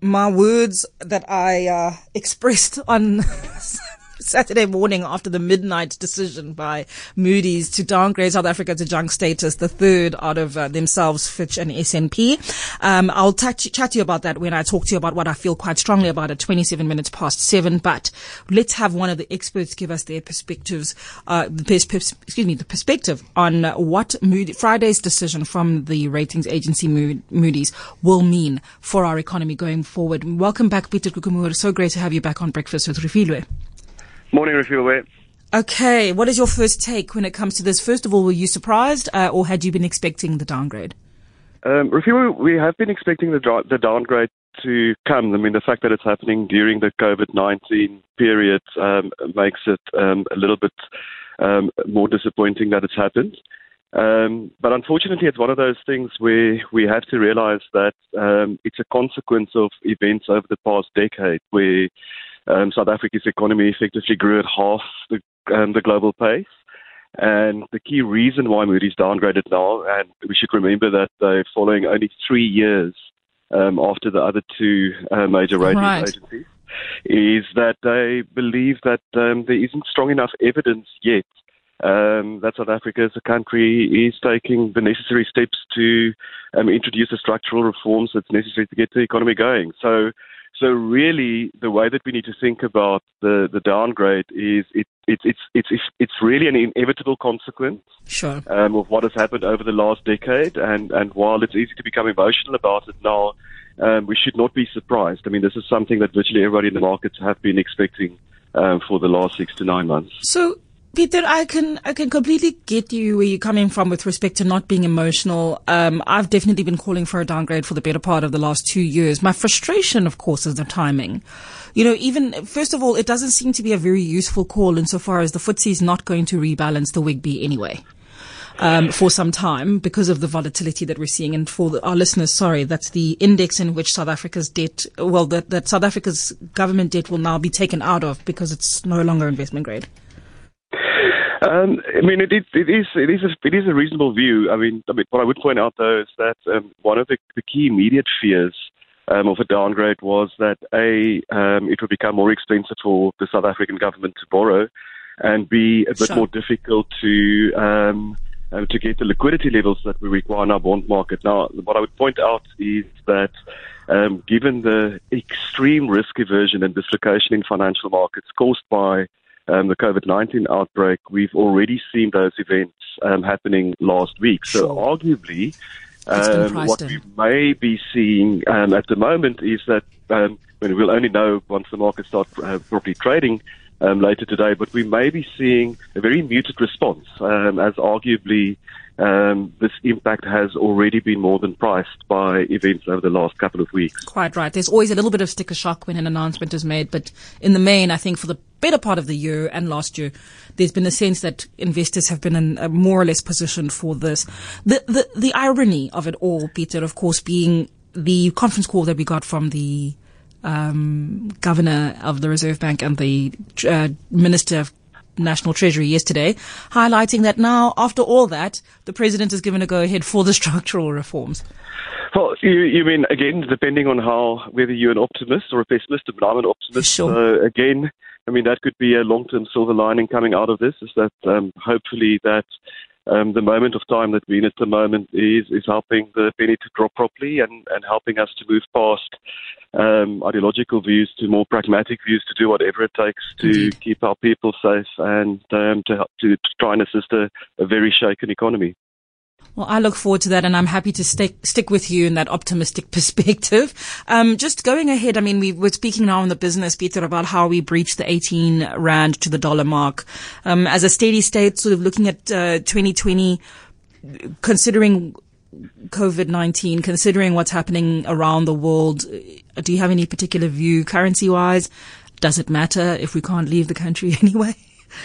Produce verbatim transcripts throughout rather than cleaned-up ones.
my words that I uh, expressed on Saturday morning after the midnight decision by Moody's to downgrade South Africa to junk status, the third out of uh, themselves, Fitch and S and P. Um, I'll touch, chat to you about that when I talk to you about what I feel quite strongly about at twenty-seven minutes past seven. But let's have one of the experts give us their perspectives, uh, the pers- pers- excuse me, the perspective on what Moody, Friday's decision from the ratings agency Moody's will mean for our economy going forward. Welcome back, Peter Kukumura. So great to have you back on Breakfast with Refilwe. Morning, Refilwe. Okay, what is your first take when it comes to this? First of all, were you surprised uh, or had you been expecting the downgrade? Um, Refilwe, we have been expecting the, the downgrade to come. I mean, the fact that it's happening during the COVID nineteen period um, makes it um, a little bit um, more disappointing that it's happened. Um, but unfortunately, it's one of those things where we have to realize that um, it's a consequence of events over the past decade where Um, South Africa's economy effectively grew at half the, um, the global pace. And the key reason why Moody's downgraded now, and we should remember that they're following only three years um, after the other two uh, major rating right. agencies, is that they believe that um, there isn't strong enough evidence yet um, that South Africa as a country is taking the necessary steps to um, introduce the structural reforms that's necessary to get the economy going. So So really, the way that we need to think about the, the downgrade is it, it, it's it's it's really an inevitable consequence sure. um, of what has happened over the last decade. And, and while it's easy to become emotional about it now, um, we should not be surprised. I mean, this is something that virtually everybody in the markets have been expecting um, for the last six to nine months. So, Peter, I can I can completely get you where you're coming from with respect to not being emotional. Um, I've definitely been calling for a downgrade for the better part of the last two years. My frustration, of course, is the timing. You know, even, first of all, it doesn't seem to be a very useful call insofar as the F T S E is not going to rebalance the W I G B anyway. Um, for some time because of the volatility that we're seeing. And for the, our listeners, sorry, that's the index in which South Africa's debt, well, that, that South Africa's government debt will now be taken out of because it's no longer investment grade. Um, I mean, it, it, it is it is a, it is a reasonable view. I mean, I mean, what I would point out though is that um, one of the, the key immediate fears um, of a downgrade was that a um, it would become more expensive for the South African government to borrow, and b a bit sure. more difficult to um, uh, to get the liquidity levels that we require in our bond market. Now, what I would point out is that um, given the extreme risk aversion and dislocation in financial markets caused by Um, the COVID nineteen outbreak, we've already seen those events um, happening last week. So sure. arguably, um, what in. we may be seeing um, at the moment is that, um, I mean, we'll only know once the markets start uh, properly trading um, later today, but we may be seeing a very muted response um, as arguably um, this impact has already been more than priced by events over the last couple of weeks. Quite right. There's always a little bit of sticker shock when an announcement is made, but in the main, I think for the better part of the year and last year, there's been a sense that investors have been in a more or less positioned for this. The, the, the irony of it all, Peter, of course, being the conference call that we got from the um, governor of the Reserve Bank and the uh, minister of National Treasury yesterday, highlighting that now, after all that, the president is given a go-ahead for the structural reforms. Well, you, you mean, again, depending on how, whether you're an optimist or a pessimist, but I'm an optimist. Sure. So, again, I mean, that could be a long-term silver lining coming out of this, is that um, hopefully that um, the moment of time that we're in at the moment is, is helping the penny to drop properly and, and helping us to move past um, ideological views to more pragmatic views to do whatever it takes to Indeed. keep our people safe and um, to, help, to, to try and assist a, a very shaken economy. Well, I look forward to that, and I'm happy to stick stick with you in that optimistic perspective. Um, just going ahead, I mean, we we're speaking now in the business, Peter, about how we breached the eighteen rand to the dollar mark. Um, as a steady state, sort of looking at uh, twenty twenty, considering COVID nineteen, considering what's happening around the world, do you have any particular view currency-wise? Does it matter if we can't leave the country anyway?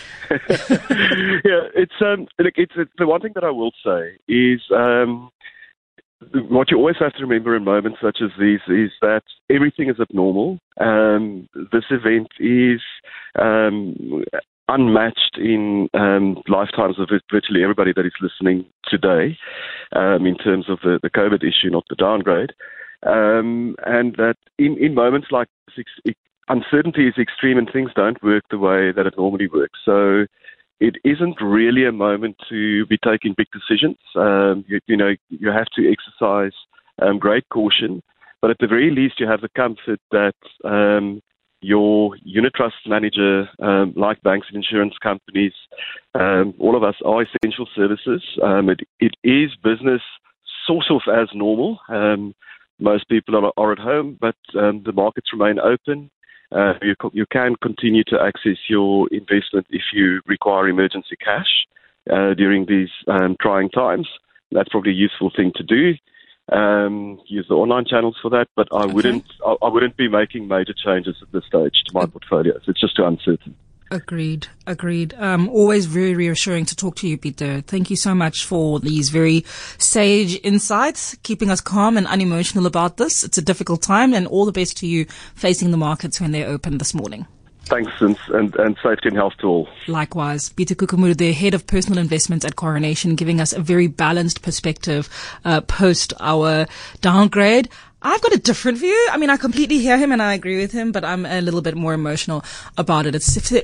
yeah, it's um, look, it's, it's the one thing that I will say is um, what you always have to remember in moments such as these is that everything is abnormal. Um, this event is um, unmatched in um, lifetimes of virtually everybody that is listening today, um, in terms of the, the COVID issue, not the downgrade. um, and that in, in moments like this, uncertainty is extreme and things don't work the way that it normally works. So it isn't really a moment to be taking big decisions. Um, you, you know, you have to exercise um, great caution, but at the very least you have the comfort that um, your unit trust manager, um, like banks and insurance companies, um, all of us are essential services. Um, it, it is business sort of as normal. Um, most people are, are at home, but um, the markets remain open. Uh, you, you can continue to access your investment if you require emergency cash uh, during these um, trying times. That's probably a useful thing to do. Um, use the online channels for that, but I okay. wouldn't. I, I wouldn't be making major changes at this stage to my portfolios. It's just too uncertain. Agreed. Agreed. Um, always very reassuring to talk to you, Peter. Thank you so much for these very sage insights, keeping us calm and unemotional about this. It's a difficult time, and all the best to you facing the markets when they're open this morning. Thanks, and, and, and safety and health to all. Likewise. Peter Kukumuru, the head of personal investments at Coronation, giving us a very balanced perspective uh, post our downgrade. I've got a different view. I mean, I completely hear him and I agree with him, but I'm a little bit more emotional about it. It's